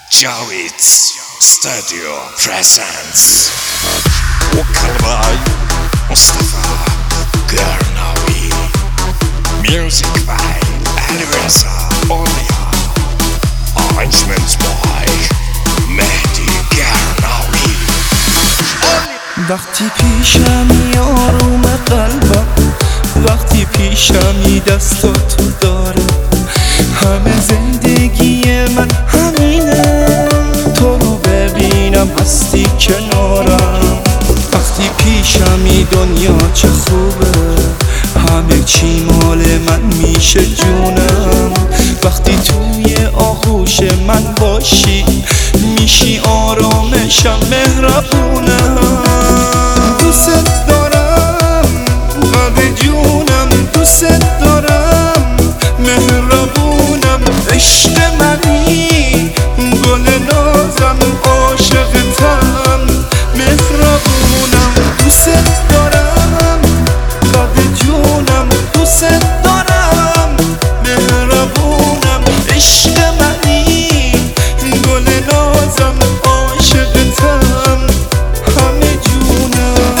Javits Studio presents Vocal Mustafa Garnawi, music by Alireza Olia, arrangements by Mehdi Garnawi. وقتی پیشمی آروم قلبم، وقتی پیشمی دستاتو داره، همه زندگی من همینه، تو رو ببینم هستی کنارم. وقتی پیشمی دنیا چه خوبه، همه چی مال من میشه جونم. وقتی توی آغوش من باشی، میشی آرامشم، مهربونم. دوست دارم قلب جونم، دوست دارم مهربونم، عشق منی گل نازم، عاشقتم مهربونم. دوست دارم قلب جونم، دوست دارم مهربونم، عشق منی گل نازم، عاشقتم همه جونم.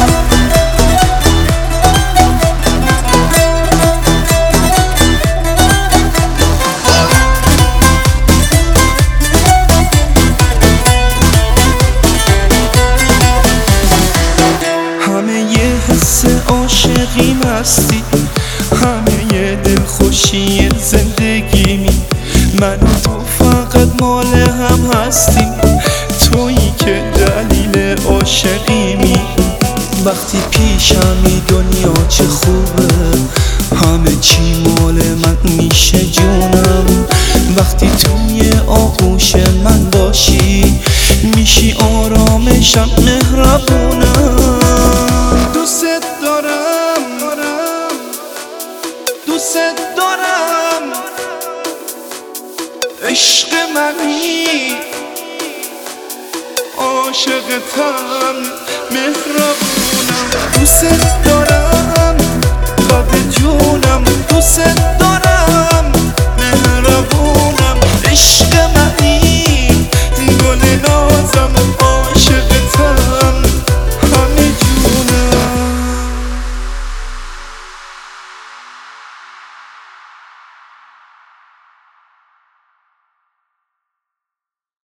همه یه حس عاشقی مستی، همه یه دلخوشی زندگی می، من و تو فقط مال هم هستیم، تویی که دلیل عاشقی می. وقتی پیشمی دنیا چه خوبه، همه چی مال من میشه جونم. وقتی توی آغوش من باشی، میشی آرامشم، مهربونم. دوست دارم دوست دارم، عشق منی عاشقتم مهربونم. دوست دارم قلب جونم، دوست